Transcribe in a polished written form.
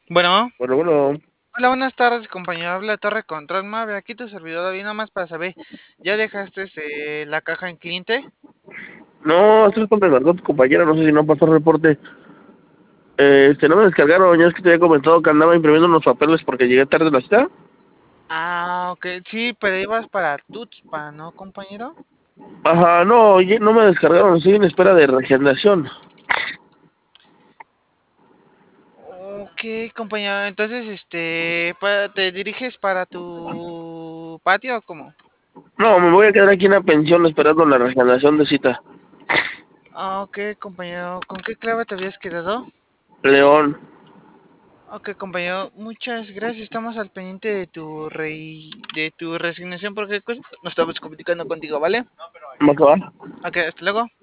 Bueno, Bueno, hola, buenas tardes, compañero. Habla Torre Control Mave. Aquí tu servidor David, nada más para saber, ¿ya dejaste la caja en cliente? no, esto es con me tu compañera, no sé si no pasó el reporte. No me descargaron, ya es que te había comentado que andaba imprimiendo unos papeles porque llegué tarde a la cita. Ah, ok, sí, pero ibas para Tuxpan, ¿no, compañero? Ajá, no, oye, no me descargaron, estoy en espera de regeneración. Ok, compañero. Entonces, ¿te diriges para tu patio o cómo? No, me voy a quedar aquí en la pensión esperando la regeneración de cita. Ah, ok, compañero. ¿Con qué clave te habías quedado? León, Ok, compañero, muchas gracias. Estamos al pendiente de de tu resignación porque nos estamos comunicando contigo, ¿vale? ¿va a acabar? Ok, hasta luego.